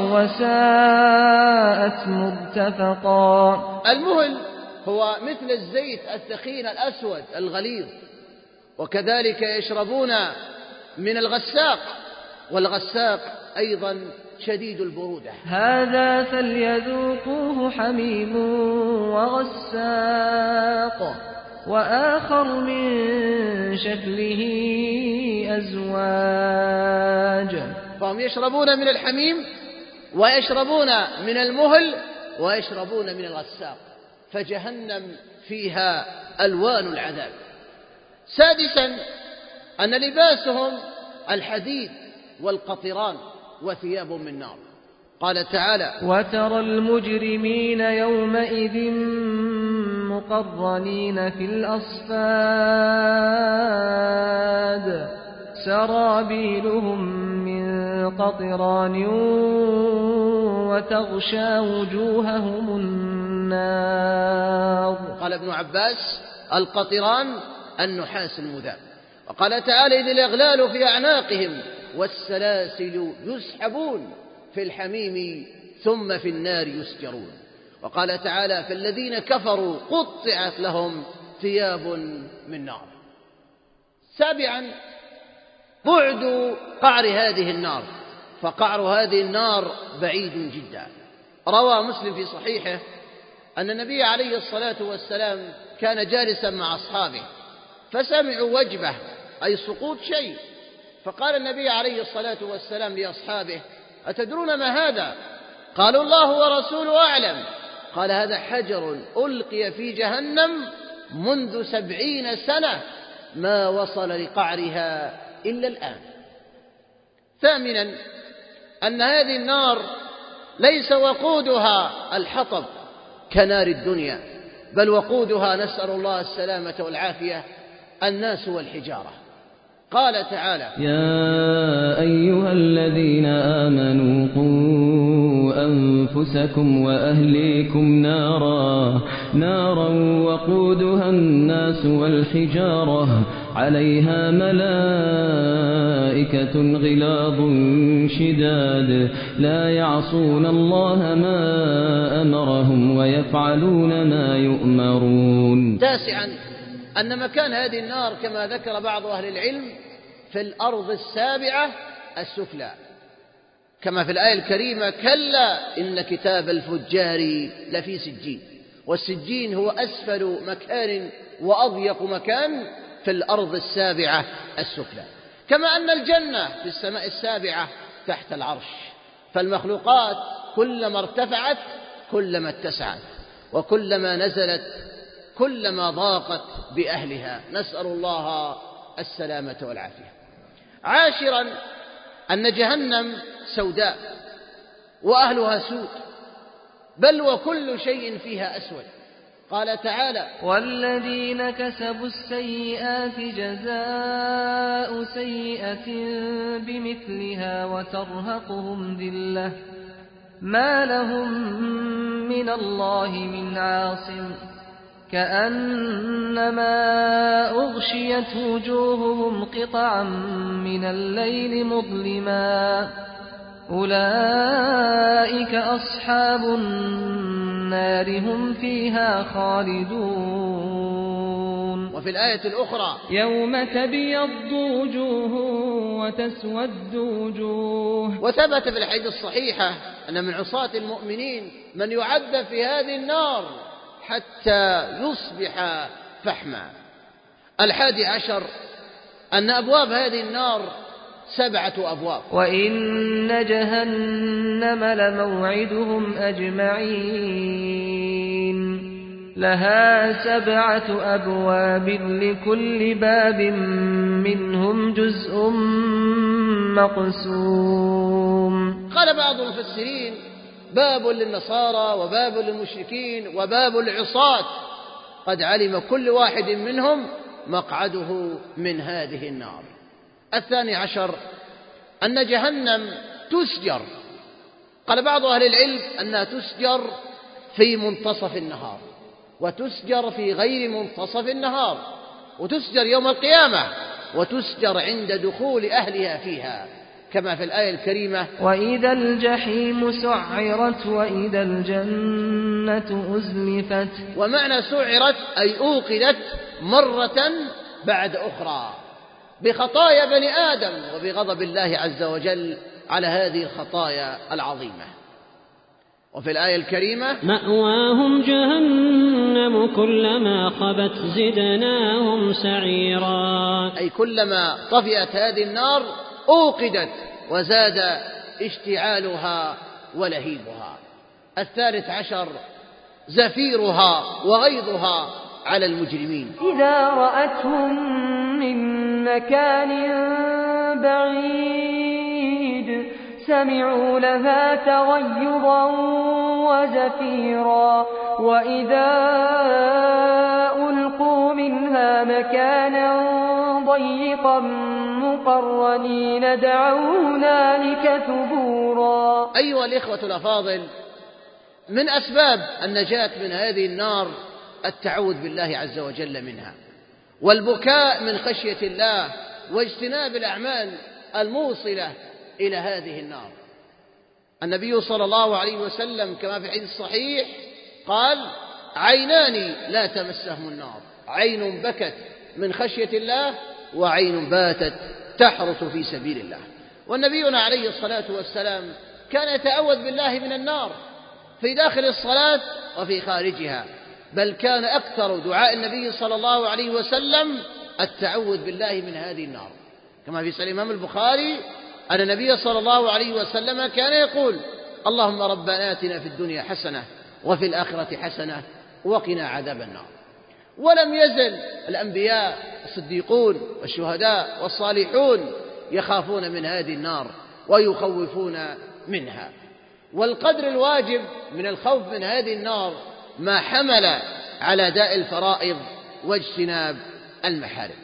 وساءت مرتفقا. المهل هو مثل الزيت الثخين الأسود الغليظ، وكذلك يشربون من الغساق، والغساق أيضا شديد البرودة. هذا فليذوقوه حميم وغساق وآخر من شكله أزواج. فهم يشربون من الحميم ويشربون من المهل ويشربون من الغساق، فجهنم فيها ألوان العذاب. سادسا أن لباسهم الحديد والقطران وثياب من نار. قال تعالى: وترى المجرمين يومئذ مقرنين في الأصفاد سرابيلهم من قطران وتغشى وجوههم النار. قال ابن عباس: القطران النحاس المذاب. وقال تعالى: إذ الأغلال في أعناقهم والسلاسل يسحبون في الحميم ثم في النار يسجرون. وقال تعالى: فالذين كفروا قطعت لهم ثياب من نار. سابعا بعد قعر هذه النار، فقعر هذه النار بعيد جدا. روى مسلم في صحيحه أن النبي عليه الصلاة والسلام كان جالسا مع أصحابه فسمعوا وجبة أي سقوط شيء، فقال النبي عليه الصلاة والسلام لأصحابه: أتدرون ما هذا؟ قالوا الله ورسوله أعلم. قال هذا حجر ألقي في جهنم منذ 70 سنة ما وصل لقعرها إلا الآن. ثامنا أن هذه النار ليس وقودها الحطب كنار الدنيا، بل وقودها، نسأل الله السلامة والعافية، الناس والحجارة. قال تعالى: يا أيها الذين آمنوا قوا أنفسكم وأهليكم نارا وقودها الناس والحجارة عليها ملائكة غلاظ شداد لا يعصون الله ما أمرهم ويفعلون ما يؤمرون. تاسعا أن مكان هذه النار كما ذكر بعض أهل العلم في الأرض السابعة السفلى، كما في الآية الكريمة: كلا إن كتاب الفجار لفي سجين. والسجين هو أسفل مكان وأضيق مكان في الأرض السابعة السفلى. كما أن الجنة في السماء السابعة تحت العرش. فالمخلوقات كلما ارتفعت كلما اتسعت، وكلما نزلت كلما ضاقت بأهلها، نسأل الله السلامة والعافية. عاشرا أن جهنم سوداء وأهلها سود، بل وكل شيء فيها أسود. قال تعالى: والذين كسبوا السيئات جزاء سيئة بمثلها وترهقهم ذلة ما لهم من الله من عاصم كأنما أغشيت وجوههم قطعا من الليل مظلما أولئك أصحاب النار هم فيها خالدون. وفي الآية الأخرى: يوم تبيض وجوه وتسود وجوه. وثبت في الحديث الصحيحة أن من عصاة المؤمنين من يعذب في هذه النار حتى يصبح فحما. 11 أن أبواب هذه النار 7 أبواب. وإن جهنم لموعدهم أجمعين لها 7 أبواب لكل باب منهم جزء مقسوم. قال بعض المفسرين: باب للنصارى وباب للمشركين وباب العصاة، قد علم كل واحد منهم مقعده من هذه النار. 12 أن جهنم تسجر. قال بعض أهل العلم أنها تسجر في منتصف النهار، وتسجر في غير منتصف النهار، وتسجر يوم القيامة، وتسجر عند دخول أهلها فيها، كما في الآية الكريمة: وإذا الجحيم سعرت وإذا الجنة أزلفت. ومعنى سعرت أي أوقدت مرة بعد أخرى بخطايا بني آدم وبغضب الله عز وجل على هذه الخطايا العظيمة. وفي الآية الكريمة: مأواهم جهنم كلما خبت زدناهم سعيرا. أي كلما طفئت هذه النار أوقدت وزاد اشتعالها ولهيبها. 13 زفيرها وغيظها على المجرمين. إذا رأتهم من مكان بعيد سمعوا لها تغيظا وزفيرا وإذا ألقوا منها مكانا ضيقا مقرنين دعوا هنالك ثبورا. أيها الإخوة الأفاضل، من أسباب النجاة من هذه النار التعوذ بالله عز وجل منها، والبكاء من خشية الله، واجتناب الأعمال الموصلة إلى هذه النار. النبي صلى الله عليه وسلم كما في الحديث الصحيح قال: عينان لا تمسهم النار، عين بكت من خشية الله، وعين باتت تحرس في سبيل الله. والنبينا عليه الصلاة والسلام كان يتعوذ بالله من النار في داخل الصلاة وفي خارجها، بل كان أكثر دعاء النبي صلى الله عليه وسلم التعوذ بالله من هذه النار، كما في صحيح الإمام البخاري أن النبي صلى الله عليه وسلم كان يقول: اللهم ربنا آتنا في الدنيا حسنة وفي الآخرة حسنة وقنا عذاب النار. ولم يزل الأنبياء الصديقون والشهداء والصالحون يخافون من هذه النار ويخوفون منها. والقدر الواجب من الخوف من هذه النار ما حمل على أداء الفرائض واجتناب المحارم.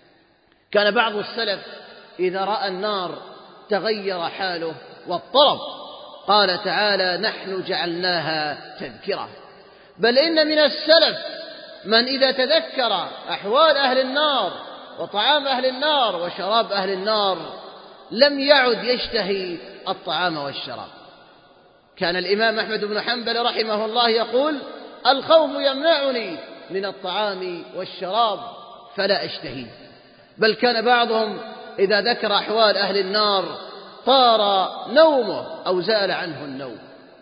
كان بعض السلف إذا رأى النار تغير حاله واضطرب. قال تعالى: نحن جعلناها تذكرة. بل إن من السلف من إذا تذكر أحوال أهل النار وطعام أهل النار وشراب أهل النار لم يعد يشتهي الطعام والشراب. كان الإمام أحمد بن حنبل رحمه الله يقول: الخوف يمنعني من الطعام والشراب فلا أشتهي. بل كان بعضهم إذا ذكر أحوال أهل النار طار نومه أو زال عنه النوم.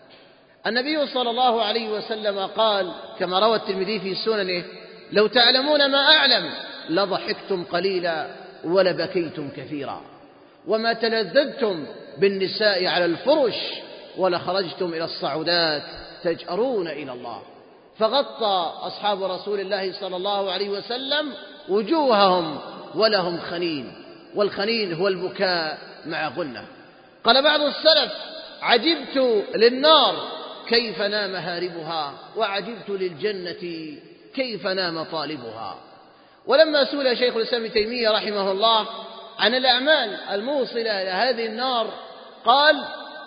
النبي صلى الله عليه وسلم قال كما روى الترمذي في سننه: لو تعلمون ما أعلم لضحكتم قليلا ولبكيتم كثيرا، وما تلذذتم بالنساء على الفرش ولخرجتم إلى الصعودات تجأرون إلى الله. فغطى أصحاب رسول الله صلى الله عليه وسلم وجوههم ولهم خنين، والخنين هو البكاء مع غنة. قال بعض السلف: عجبت للنار كيف نام هاربها، وعجبت للجنة كيف نام طالبها. ولما سئل شيخ الإسلام ابن تيمية رحمه الله عن الأعمال الموصلة إلى هذه النار قال: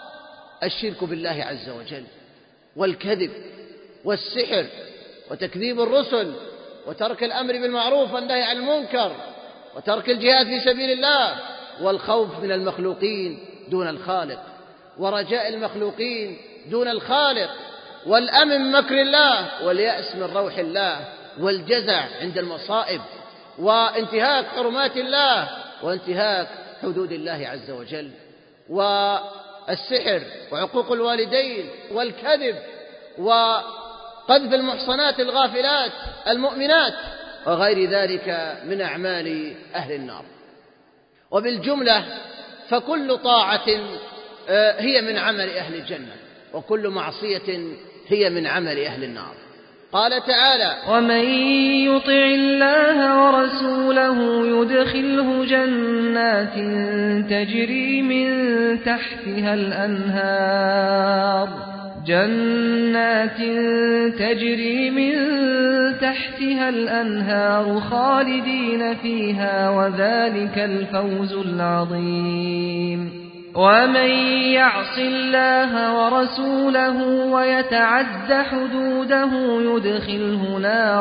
الشرك بالله عز وجل، والكذب، والسحر، وتكذيب الرسل، وترك الأمر بالمعروف والنهي عن المنكر، وترك الجهاد في سبيل الله، والخوف من المخلوقين دون الخالق، ورجاء المخلوقين دون الخالق، والأمن من مكر الله، واليأس من روح الله، والجزع عند المصائب، وانتهاك حرمات الله، وانتهاك حدود الله عز وجل، والسحر، وعقوق الوالدين، والكذب، وقذف المحصنات الغافلات المؤمنات، وغير ذلك من أعمال أهل النار. وبالجملة فكل طاعة هي من عمل أهل الجنة، وكل معصية هي من عمل أهل النار. قال تعالى: ومن يطع الله ورسوله يدخله جنات تجري من تحتها الأنهار خالدين فيها، وذلك الفوز العظيم. ومن يعص الله ورسوله ويتعد حدوده يدخله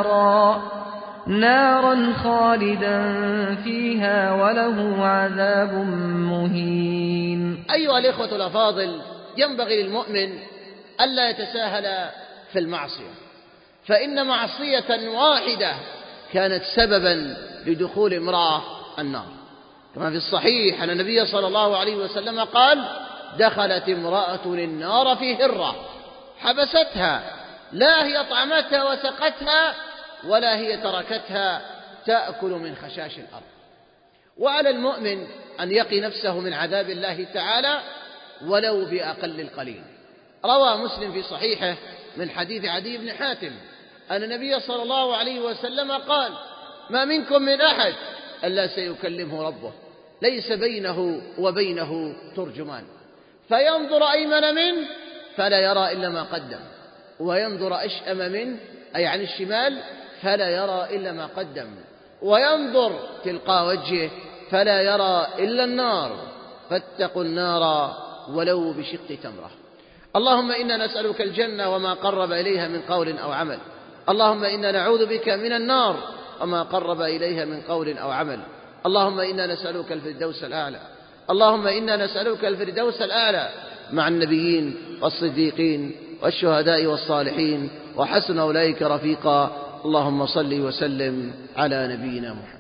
نارا خالدا فيها وله عذاب مهين. أيها الإخوة الأفاضل، ينبغي للمؤمن ألا يتساهل في المعصية، فإن معصية واحدة كانت سببا لدخول امرأة النار، كما في الصحيح أن النبي صلى الله عليه وسلم قال: دخلت امرأة النار في هرة حبستها، لا هي طعمتها وسقتها ولا هي تركتها تأكل من خشاش الأرض. وعلى المؤمن أن يقي نفسه من عذاب الله تعالى ولو بأقل القليل. روى مسلم في صحيحه من حديث عدي بن حاتم أن النبي صلى الله عليه وسلم قال: ما منكم من أحد ألا سيكلمه ربه، ليس بينه وبينه ترجمان، فينظر أيمن منه فلا يرى إلا ما قدم، وينظر أشأم منه أي عن الشمال فلا يرى إلا ما قدم، وينظر تلقاء وجهه فلا يرى إلا النار، فاتقوا النار ولو بشق تمرة. اللهم إنا نسألك الجنة وما قرب إليها من قول أو عمل. اللهم إنا نعوذ بك من النار وما قرب إليها من قول أو عمل. اللهم إنا نسألك الفردوس الأعلى. اللهم إنا نسألك الفردوس الأعلى مع النبيين والصديقين والشهداء والصالحين وحسن أولئك رفيقا. اللهم صل وسلم على نبينا محمد.